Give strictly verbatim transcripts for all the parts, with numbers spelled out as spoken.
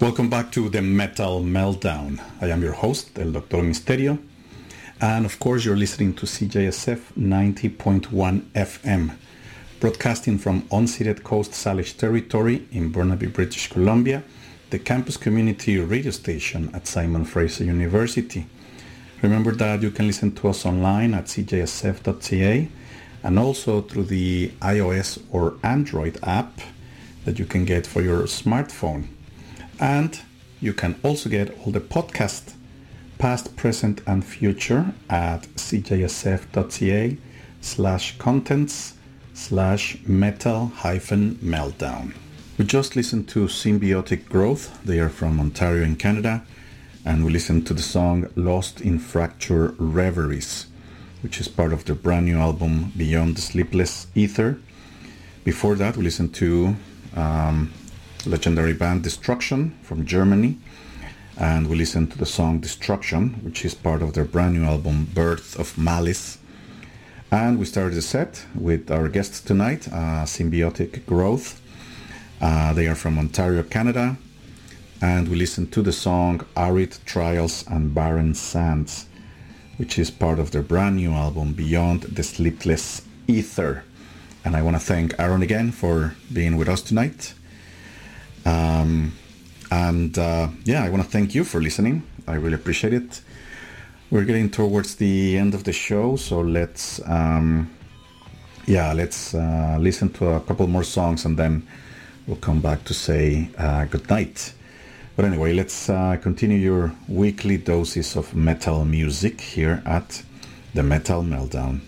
Welcome back to the Metal Meltdown. I am your host, El Doctor Misterio. And of course, you're listening to C J S F ninety point one F M, broadcasting from unceded Coast Salish territory in Burnaby, British Columbia, the campus community radio station at Simon Fraser University. Remember that you can listen to us online at c j s f dot c a and also through the iOS or Android app that you can get for your smartphone. And you can also get all the podcasts, past, present, and future at c j s f dot c a slash contents slash metal hyphen meltdown. We just listened to Symbiotic Growth. They are from Ontario in Canada. And we listened to the song Lost in Fracture Reveries, which is part of their brand new album Beyond the Sleepless Ether. Before that, we listened to um, legendary band Destruction from Germany. And we listened to the song Destruction, which is part of their brand new album Birth of Malice. And we started the set with our guests tonight, uh, Symbiotic Growth. Uh, they are from Ontario, Canada. And we listened to the song Arid Trials and Barren Sands, which is part of their brand new album Beyond the Sleepless Ether. And I want to thank Aaron again for being with us tonight. Um, and uh, yeah, I want to thank you for listening. I really appreciate it. We're getting towards the end of the show, so let's um, yeah, let's uh, listen to a couple more songs and then we'll come back to say uh, good night. But anyway, let's uh, continue your weekly doses of metal music here at the Metal Meltdown.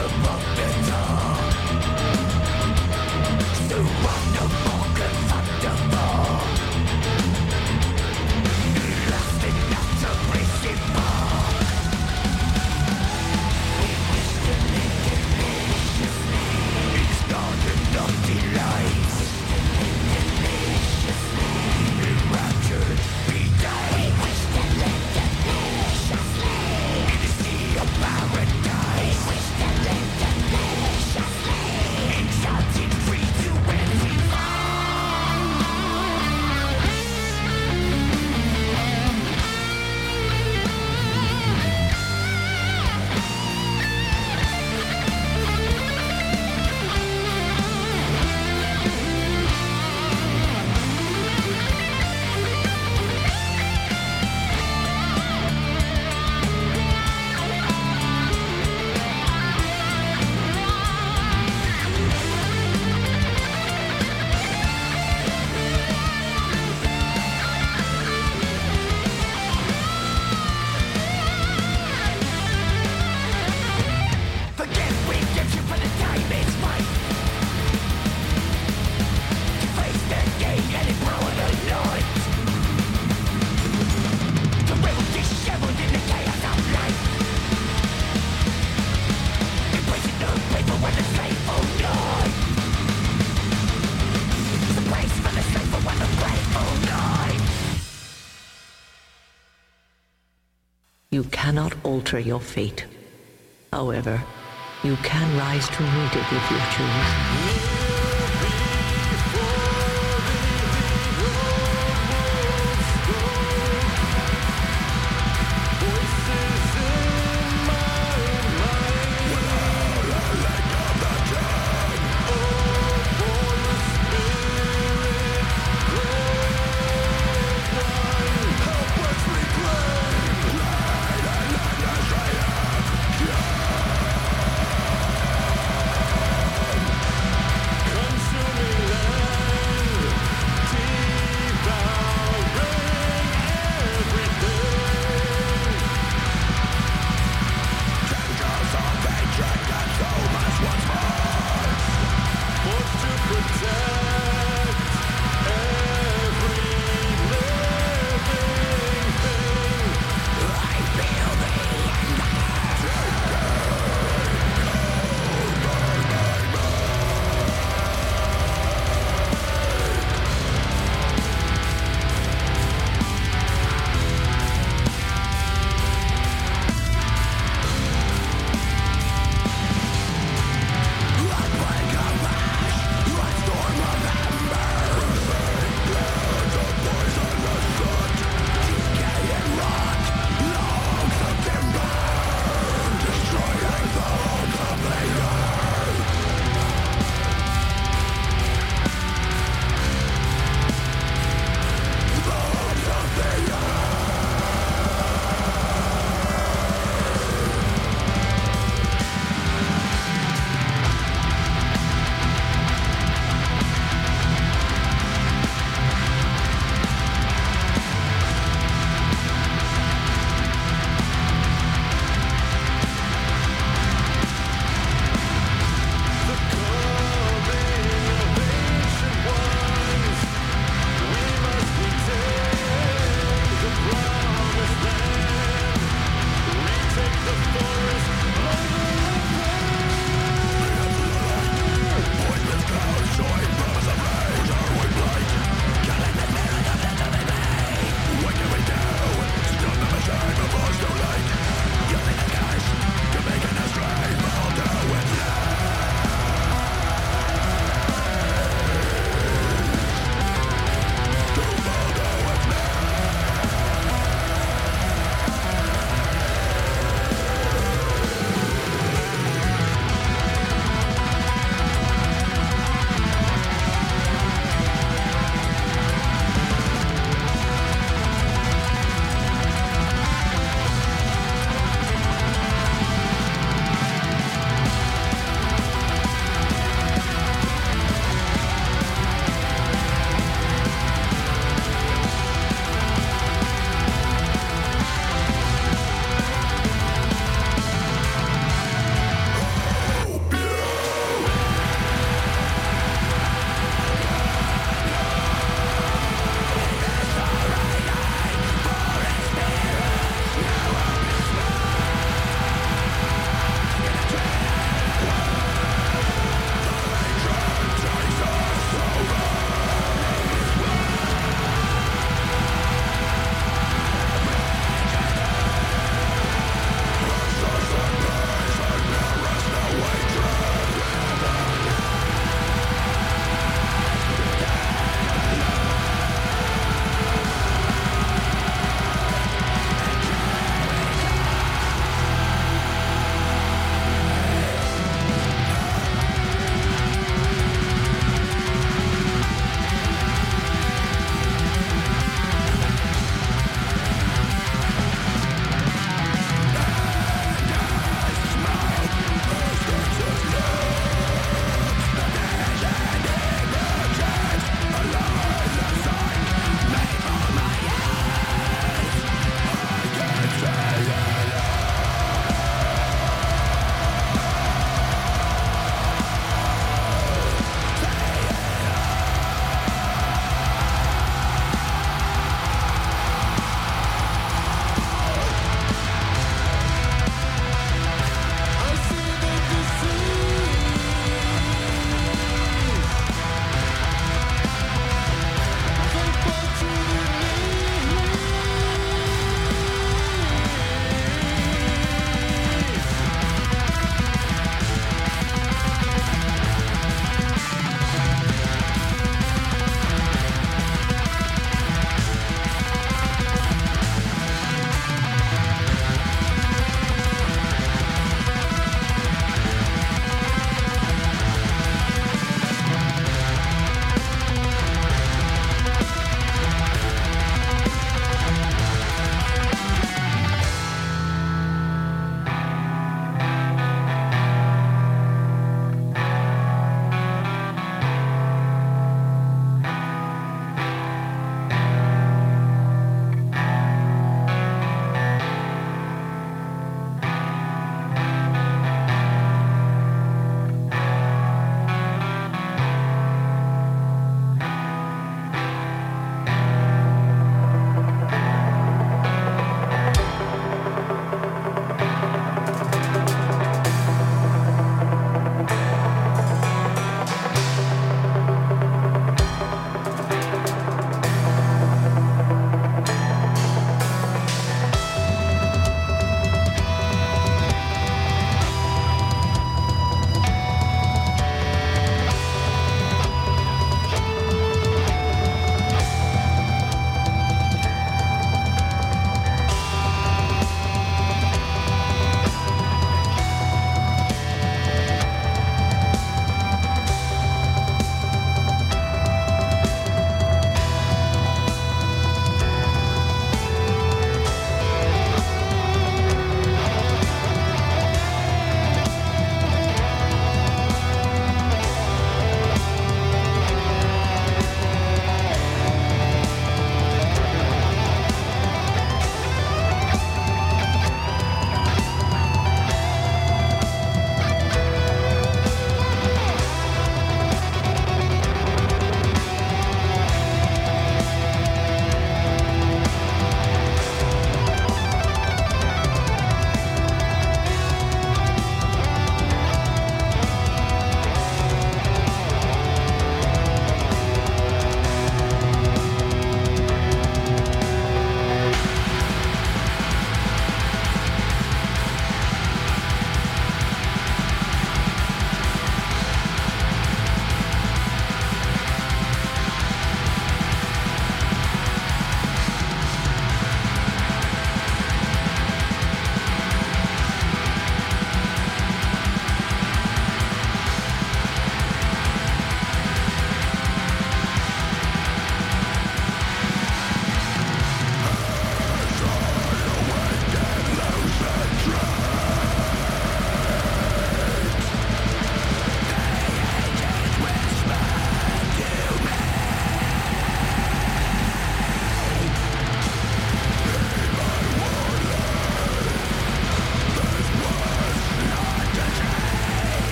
You cannot alter your fate. However, you can rise to meet it if you choose.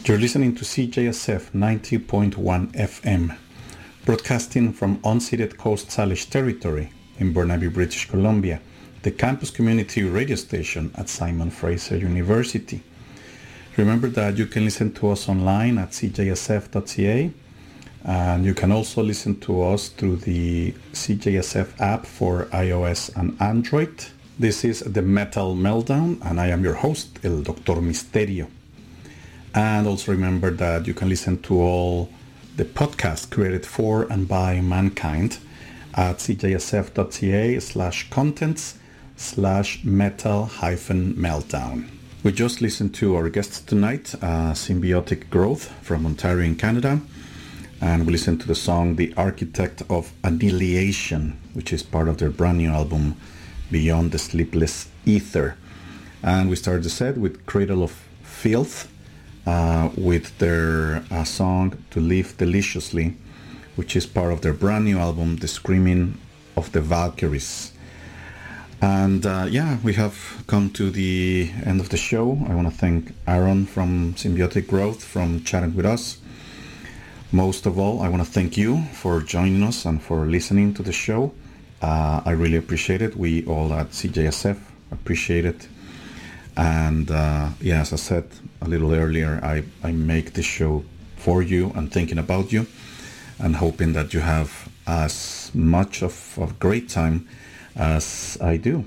You're listening to C J S F ninety point one F M, broadcasting from unceded Coast Salish territory in Burnaby, British Columbia, the campus community radio station at Simon Fraser University. Remember that you can listen to us online at c j s f dot c a, and you can also listen to us through the C J S F app for iOS and Android. This is the Metal Meltdown, and I am your host, El Doctor Misterio. And also remember that you can listen to all the podcasts created for and by mankind at c j s f dot c a slash contents slash metal hyphen meltdown. We just listened to our guests tonight, uh, Symbiotic Growth from Ontario in Canada, and we listened to the song The Architect of Annihilation, which is part of their brand new album Beyond the Sleepless Ether. And we started the set with Cradle of Filth, Uh, with their uh, song To Live Deliciously, which is part of their brand new album The Screaming of the Valkyries. And uh, yeah, we have come to the end of the show. I want to thank Aaron from Symbiotic Growth from chatting with us. Most of all, I want to thank you for joining us and for listening to the show. Uh, I really appreciate it. We all at C J S F appreciate it. And uh, yeah, as I said a little earlier, I, I make this show for you and thinking about you and hoping that you have as much of a great time as I do.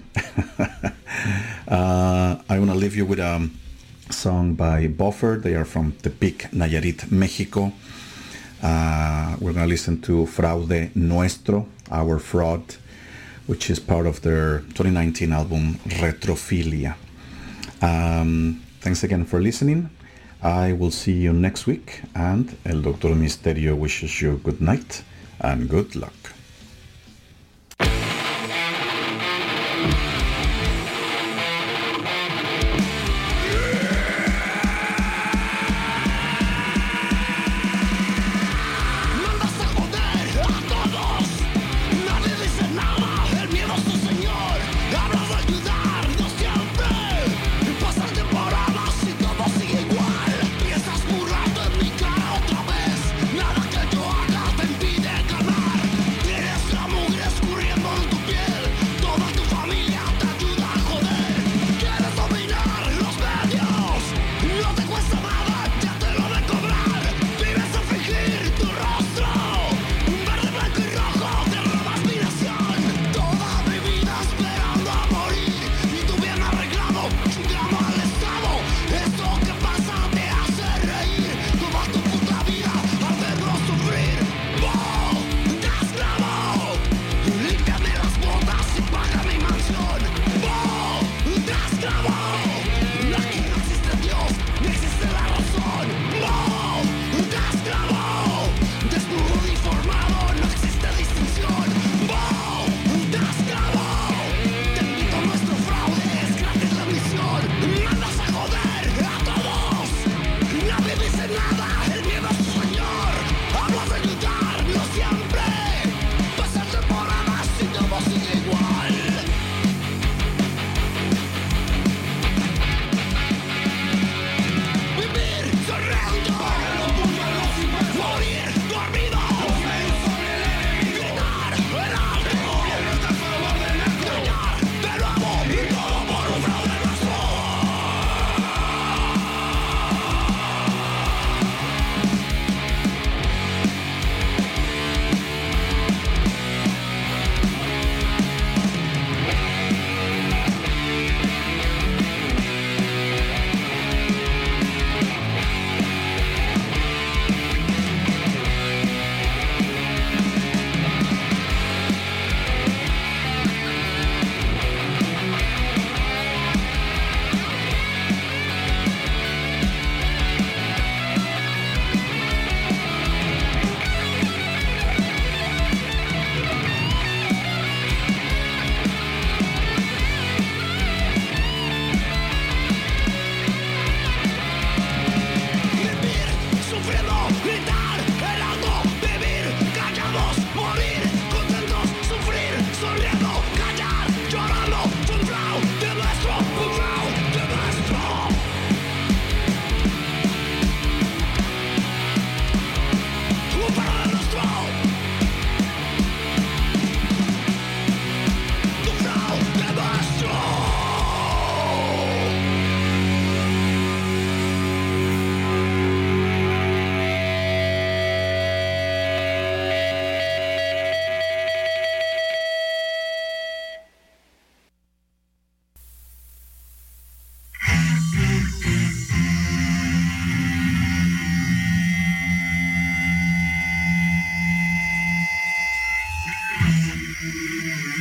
uh, I want to leave you with a song by Buffer. They are from Tepic, Nayarit, Mexico. Uh, we're going to listen to Fraude Nuestro, Our Fraud, which is part of their twenty nineteen album Retrofilia. Um, thanks again for listening. I will see you next week, and El Doctor Misterio wishes you good night and good luck. Nada que yo haga te impide ganar.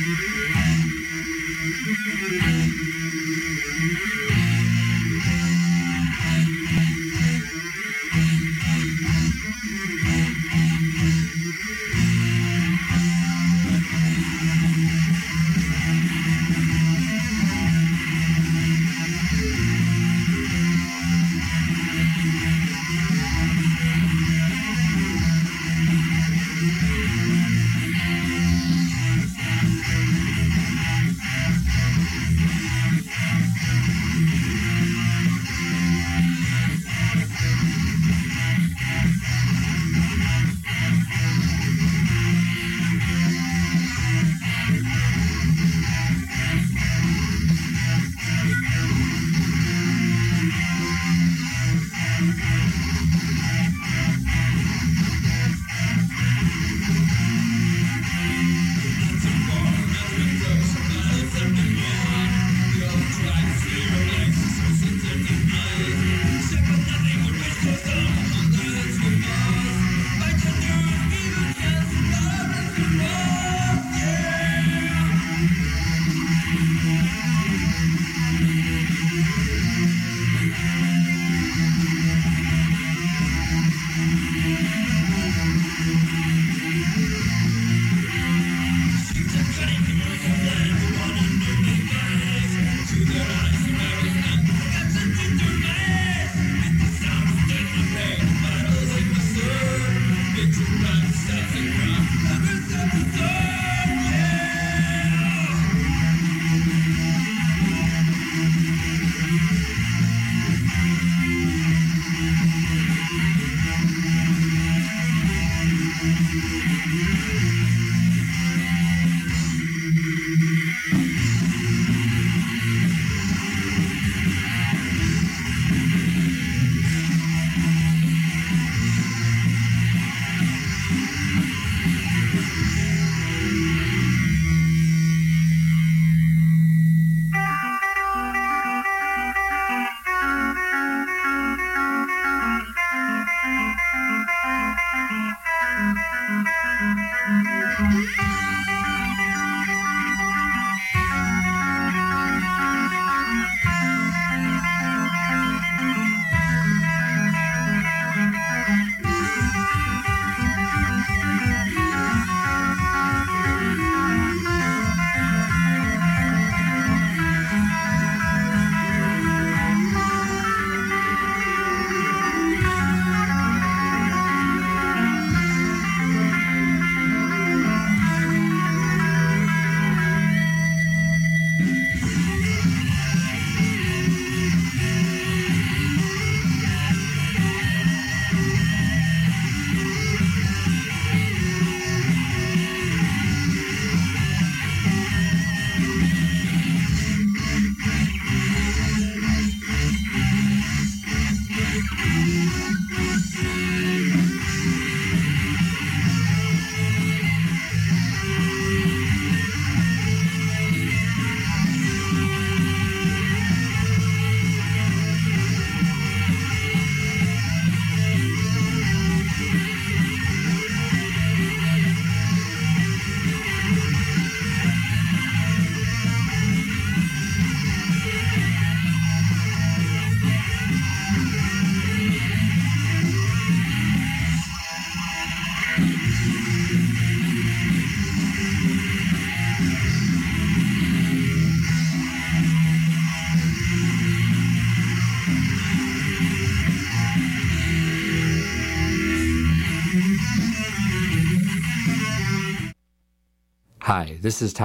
Hi, this is Tom.